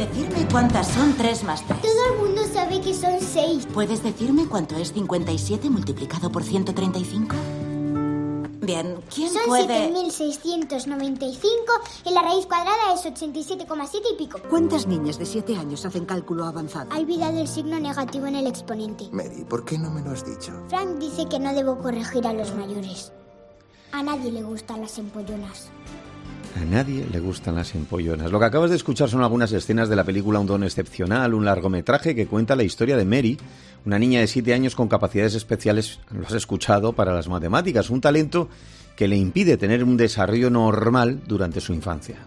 decirme cuántas son 3 más 3? Todo el mundo sabe que son 6. ¿Puedes decirme cuánto es 57 multiplicado por 135? Bien, ¿quién son puede...? Son 7.695 y la raíz cuadrada es 87,7 y pico. ¿Cuántas niñas de 7 años hacen cálculo avanzado? Ha olvidado el signo negativo en el exponente. Mary, ¿por qué no me lo has dicho? Frank dice que no debo corregir a los mayores. A nadie le gustan las empollonas. A nadie le gustan las empollonas. Lo que acabas de escuchar son algunas escenas de la película Un don excepcional, un largometraje que cuenta la historia de Mary, una niña de 7 años con capacidades especiales, lo has escuchado, para las matemáticas, un talento que le impide tener un desarrollo normal durante su infancia.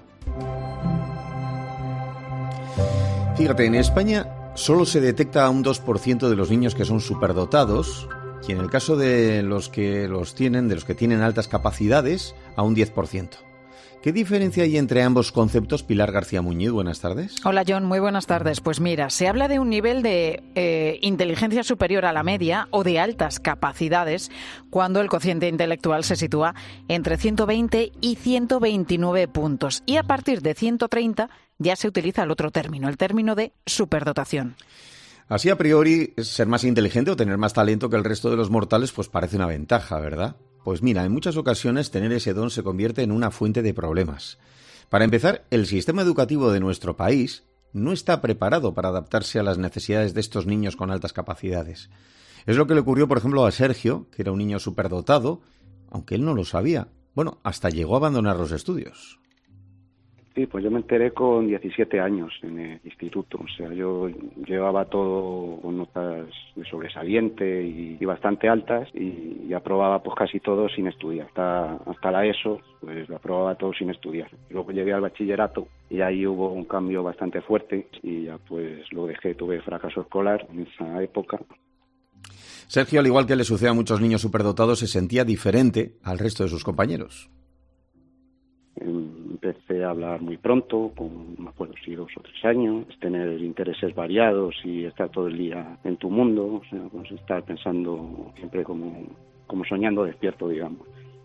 Fíjate, en España solo se detecta a un 2% de los niños que son superdotados, y en el caso de los que tienen altas capacidades, a un 10%. ¿Qué diferencia hay entre ambos conceptos? Pilar García Muñiz, buenas tardes. Hola John, muy buenas tardes. Pues mira, se habla de un nivel de inteligencia superior a la media o de altas capacidades cuando el cociente intelectual se sitúa entre 120 y 129 puntos. Y a partir de 130 ya se utiliza el otro término, el término de superdotación. Así a priori, ser más inteligente o tener más talento que el resto de los mortales pues parece una ventaja, ¿verdad? Pues mira, en muchas ocasiones tener ese don se convierte en una fuente de problemas. Para empezar, el sistema educativo de nuestro país no está preparado para adaptarse a las necesidades de estos niños con altas capacidades. Es lo que le ocurrió, por ejemplo, a Sergio, que era un niño superdotado, aunque él no lo sabía. Bueno, hasta llegó a abandonar los estudios. Sí, pues yo me enteré con 17 años en el instituto. O sea, yo llevaba todo con notas de sobresaliente y bastante altas y aprobaba pues casi todo sin estudiar. Hasta la ESO, pues lo aprobaba todo sin estudiar. Luego llegué al bachillerato y ahí hubo un cambio bastante fuerte y ya pues lo dejé, tuve fracaso escolar en esa época. Sergio, al igual que le sucede a muchos niños superdotados, se sentía diferente al resto de sus compañeros. Empecé a hablar muy pronto, con, no me acuerdo si 2 o 3 años, tener intereses variados y estar todo el día en tu mundo, o sea, pues estar pensando siempre como soñando despierto, digamos.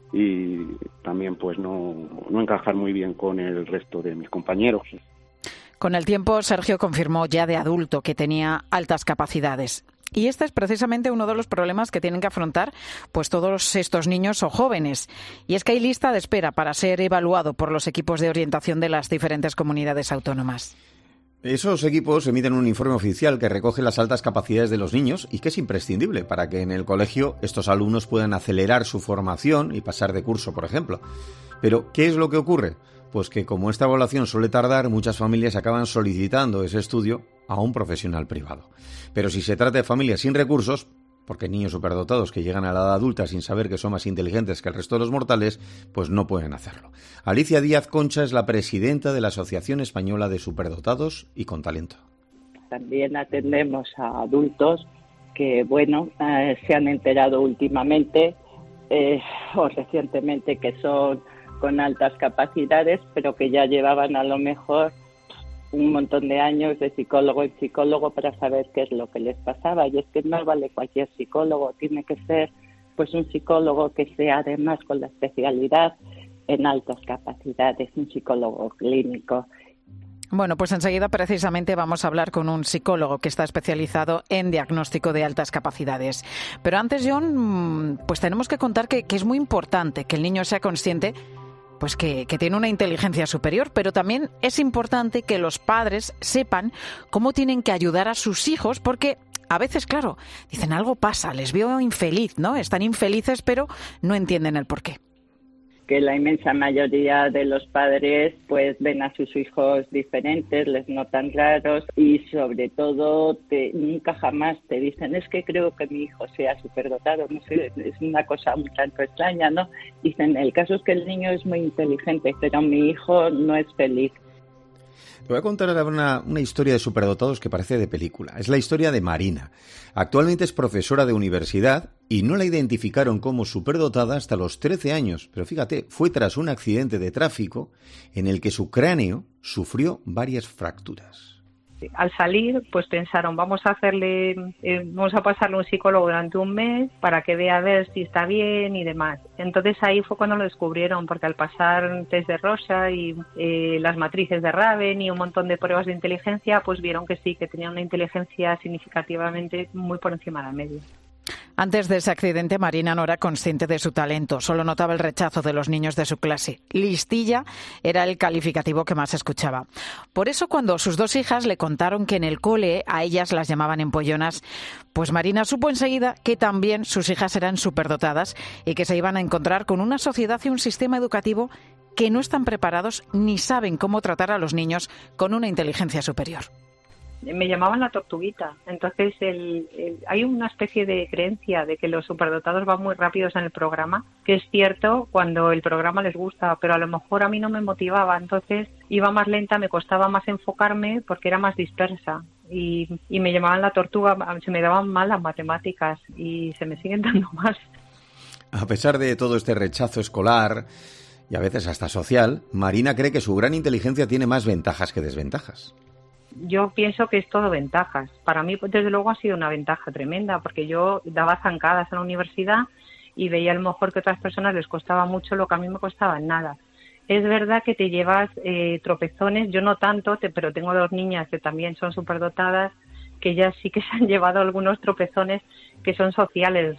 Y también pues no encajar muy bien con el resto de mis compañeros. Con el tiempo, Sergio confirmó ya de adulto que tenía altas capacidades. Y este es precisamente uno de los problemas que tienen que afrontar pues todos estos niños o jóvenes. Y es que hay lista de espera para ser evaluado por los equipos de orientación de las diferentes comunidades autónomas. Esos equipos emiten un informe oficial que recoge las altas capacidades de los niños y que es imprescindible para que en el colegio estos alumnos puedan acelerar su formación y pasar de curso, por ejemplo. Pero, ¿qué es lo que ocurre? Pues que como esta evaluación suele tardar, muchas familias acaban solicitando ese estudio a un profesional privado. Pero si se trata de familias sin recursos, porque niños superdotados que llegan a la edad adulta sin saber que son más inteligentes que el resto de los mortales, pues no pueden hacerlo. Alicia Díaz Concha es la presidenta de la Asociación Española de Superdotados y con Talento. También atendemos a adultos que, se han enterado últimamente o recientemente que son con altas capacidades, pero que ya llevaban a lo mejor un montón de años de psicólogo en psicólogo para saber qué es lo que les pasaba. Y es que no vale cualquier psicólogo, tiene que ser pues un psicólogo que sea además con la especialidad en altas capacidades, un psicólogo clínico. Bueno, pues enseguida precisamente vamos a hablar con un psicólogo que está especializado en diagnóstico de altas capacidades. Pero antes, John, pues tenemos que contar que es muy importante que el niño sea consciente pues que tiene una inteligencia superior, pero también es importante que los padres sepan cómo tienen que ayudar a sus hijos, porque a veces, claro, dicen algo pasa, les veo infeliz, ¿no? Están infelices, pero no entienden el porqué. Que la inmensa mayoría de los padres pues ven a sus hijos diferentes, les notan raros y sobre todo nunca jamás te dicen es que creo que mi hijo sea superdotado, no sé, es una cosa un tanto extraña, ¿no? Dicen, el caso es que el niño es muy inteligente, pero mi hijo no es feliz. Te voy a contar ahora una historia de superdotados que parece de película. Es la historia de Marina. Actualmente es profesora de universidad y no la identificaron como superdotada hasta los 13 años. Pero fíjate, fue tras un accidente de tráfico en el que su cráneo sufrió varias fracturas. al salir, pues pensaron, vamos a pasarle un psicólogo durante un mes para que vea a ver si está bien y demás. Entonces ahí fue cuando lo descubrieron, porque al pasar test de Rorschach y las matrices de Raven y un montón de pruebas de inteligencia, pues vieron que sí, que tenía una inteligencia significativamente muy por encima de la media. Antes de ese accidente, Marina no era consciente de su talento, solo notaba el rechazo de los niños de su clase. Listilla era el calificativo que más escuchaba. Por eso, cuando sus 2 hijas le contaron que en el cole a ellas las llamaban empollonas, pues Marina supo enseguida que también sus hijas eran superdotadas y que se iban a encontrar con una sociedad y un sistema educativo que no están preparados ni saben cómo tratar a los niños con una inteligencia superior. Me llamaban la tortuguita. Entonces hay una especie de creencia de que los superdotados van muy rápidos en el programa, que es cierto cuando el programa les gusta, pero a lo mejor a mí no me motivaba, entonces iba más lenta, me costaba más enfocarme porque era más dispersa. Y me llamaban la tortuga, se me daban mal las matemáticas y se me siguen dando mal. A pesar de todo este rechazo escolar y a veces hasta social, Marina cree que su gran inteligencia tiene más ventajas que desventajas. Yo pienso que es todo ventajas. Para mí, desde luego, ha sido una ventaja tremenda, porque yo daba zancadas en la universidad y veía a lo mejor que a otras personas les costaba mucho lo que a mí me costaba nada. Es verdad que te llevas tropezones, yo no tanto, pero tengo 2 niñas que también son superdotadas, que ellas sí que se han llevado algunos tropezones que son sociales.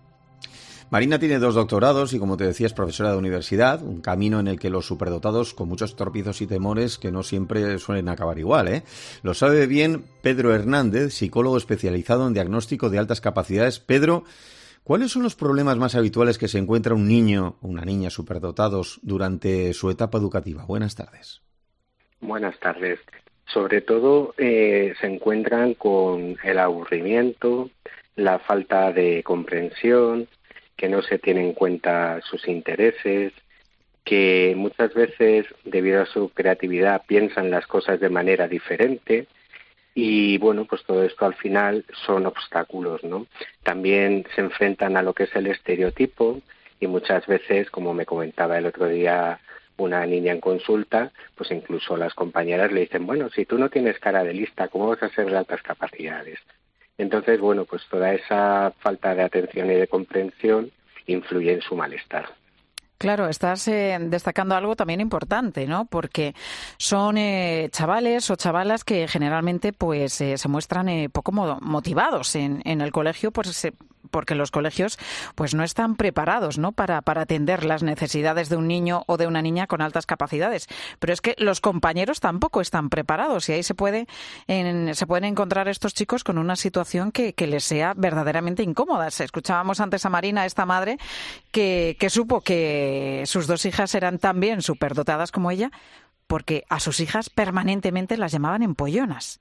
Marina tiene 2 doctorados y, como te decía, es profesora de universidad, un camino en el que los superdotados, con muchos tropiezos y temores que no siempre suelen acabar igual, ¿eh? Lo sabe bien Pedro Hernández, psicólogo especializado en diagnóstico de altas capacidades. Pedro, ¿cuáles son los problemas más habituales que se encuentra un niño o una niña superdotados durante su etapa educativa? Buenas tardes. Buenas tardes. Sobre todo se encuentran con el aburrimiento, la falta de comprensión, que no se tienen en cuenta sus intereses, que muchas veces, debido a su creatividad, piensan las cosas de manera diferente y, bueno, pues todo esto al final son obstáculos, ¿no? También se enfrentan a lo que es el estereotipo y muchas veces, como me comentaba el otro día una niña en consulta, pues incluso las compañeras le dicen, bueno, si tú no tienes cara de lista, ¿cómo vas a ser de altas capacidades? Entonces, bueno, pues toda esa falta de atención y de comprensión influye en su malestar. Claro, estás destacando algo también importante, ¿no? Porque son chavales o chavalas que generalmente pues se muestran poco motivados en el colegio, pues porque los colegios pues no están preparados, ¿no? para atender las necesidades de un niño o de una niña con altas capacidades. Pero es que los compañeros tampoco están preparados y ahí se pueden encontrar estos chicos con una situación que les sea verdaderamente incómoda. Escuchábamos antes a Marina, esta madre, que supo que sus 2 hijas eran también superdotadas como ella, porque a sus hijas permanentemente las llamaban empollonas.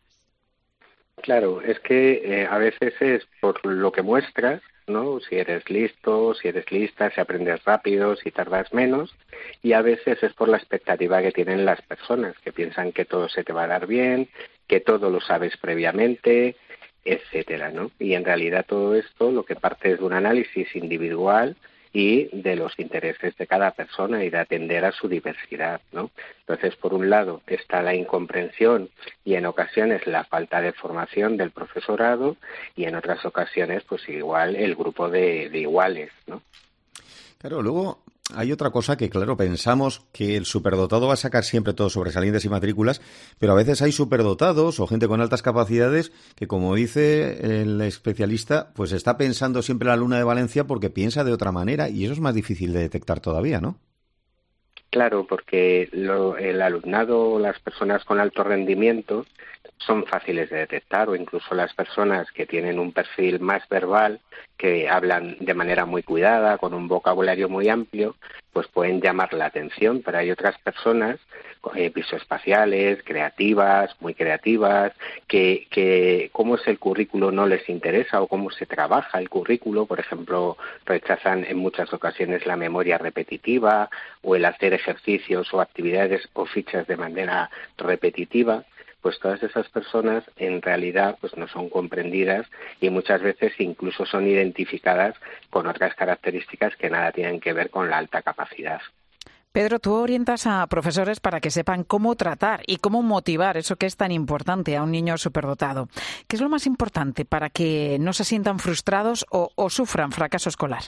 Claro, es que a veces es por lo que muestras, ¿no? Si eres listo, si eres lista, si aprendes rápido, si tardas menos, y a veces es por la expectativa que tienen las personas, que piensan que todo se te va a dar bien, que todo lo sabes previamente, etcétera, ¿no? Y en realidad todo esto lo que parte es de un análisis individual y de los intereses de cada persona y de atender a su diversidad, ¿no? Entonces, por un lado está la incomprensión y en ocasiones la falta de formación del profesorado y en otras ocasiones, pues igual el grupo de iguales, ¿no? Claro, luego hay otra cosa que, claro, pensamos que el superdotado va a sacar siempre todos sobresalientes y matrículas, pero a veces hay superdotados o gente con altas capacidades que, como dice el especialista, pues está pensando siempre la luna de Valencia porque piensa de otra manera y eso es más difícil de detectar todavía, ¿no? Claro, porque el alumnado, las personas con alto rendimiento son fáciles de detectar, o incluso las personas que tienen un perfil más verbal, que hablan de manera muy cuidada, con un vocabulario muy amplio, pues pueden llamar la atención, pero hay otras personas visoespaciales, creativas, muy creativas, que cómo es el currículo no les interesa o cómo se trabaja el currículo. Por ejemplo, rechazan en muchas ocasiones la memoria repetitiva o el hacer ejercicios o actividades o fichas de manera repetitiva. Pues todas esas personas en realidad pues no son comprendidas y muchas veces incluso son identificadas con otras características que nada tienen que ver con la alta capacidad. Pedro, tú orientas a profesores para que sepan cómo tratar y cómo motivar eso que es tan importante a un niño superdotado. ¿Qué es lo más importante para que no se sientan frustrados o sufran fracaso escolar?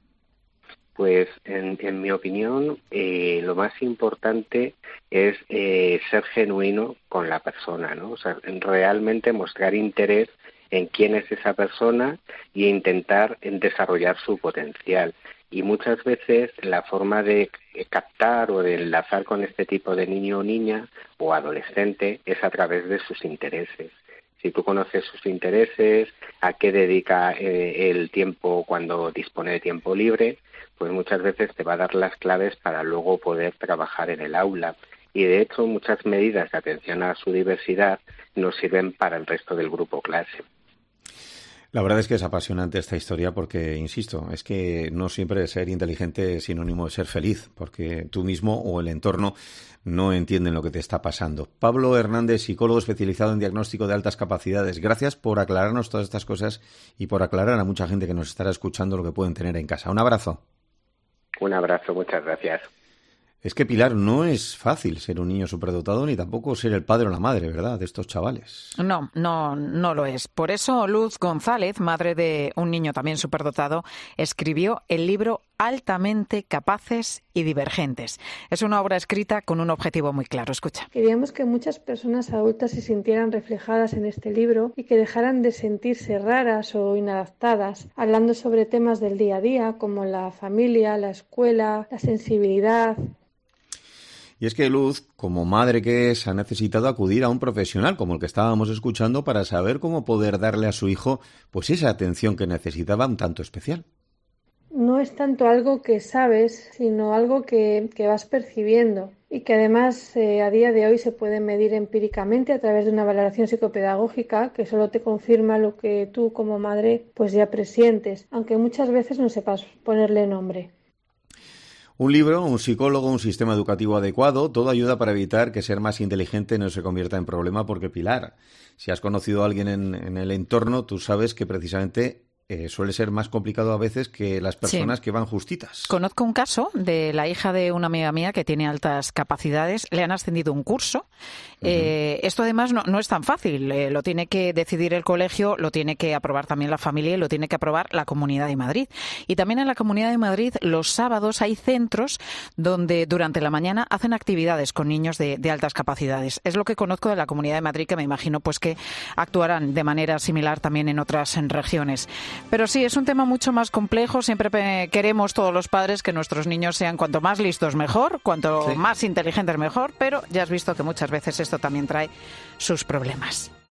Pues en mi opinión, lo más importante es ser genuino con la persona, ¿no? O sea, realmente mostrar interés en quién es esa persona e intentar desarrollar su potencial. Y muchas veces la forma de captar o de enlazar con este tipo de niño o niña o adolescente es a través de sus intereses. Si tú conoces sus intereses, a qué dedica el tiempo cuando dispone de tiempo libre, pues muchas veces te va a dar las claves para luego poder trabajar en el aula. Y de hecho muchas medidas de atención a su diversidad nos sirven para el resto del grupo clase. La verdad es que es apasionante esta historia porque, insisto, es que no siempre ser inteligente es sinónimo de ser feliz, porque tú mismo o el entorno no entienden lo que te está pasando. Pablo Hernández, psicólogo especializado en diagnóstico de altas capacidades, gracias por aclararnos todas estas cosas y por aclarar a mucha gente que nos estará escuchando lo que pueden tener en casa. Un abrazo. Un abrazo, muchas gracias. Es que, Pilar, no es fácil ser un niño superdotado ni tampoco ser el padre o la madre, ¿verdad?, de estos chavales. No lo es. Por eso Luz González, madre de un niño también superdotado, escribió el libro Altamente Capaces y Divergentes. Es una obra escrita con un objetivo muy claro. Escucha. Queríamos que muchas personas adultas se sintieran reflejadas en este libro y que dejaran de sentirse raras o inadaptadas, hablando sobre temas del día a día como la familia, la escuela, la sensibilidad. Y es que Luz, como madre que es, ha necesitado acudir a un profesional como el que estábamos escuchando para saber cómo poder darle a su hijo pues esa atención que necesitaba un tanto especial. No es tanto algo que sabes, sino algo que vas percibiendo y que además a día de hoy se puede medir empíricamente a través de una valoración psicopedagógica que solo te confirma lo que tú como madre pues ya presientes, aunque muchas veces no sepas ponerle nombre. Un libro, un psicólogo, un sistema educativo adecuado, todo ayuda para evitar que ser más inteligente no se convierta en problema porque, Pilar, si has conocido a alguien en el entorno, tú sabes que precisamente suele ser más complicado a veces que las personas que van justitas. Conozco un caso de la hija de una amiga mía que tiene altas capacidades, le han ascendido un curso. Esto además no es tan fácil, lo tiene que decidir el colegio, lo tiene que aprobar también la familia y lo tiene que aprobar la Comunidad de Madrid. Y también en la Comunidad de Madrid los sábados hay centros donde durante la mañana hacen actividades con niños de altas capacidades. Es lo que conozco de la Comunidad de Madrid, que me imagino pues que actuarán de manera similar también en otras regiones. Pero sí, es un tema mucho más complejo. Siempre queremos todos los padres que nuestros niños sean cuanto más listos mejor, cuanto más inteligentes mejor, pero ya has visto que muchas veces esto también trae sus problemas.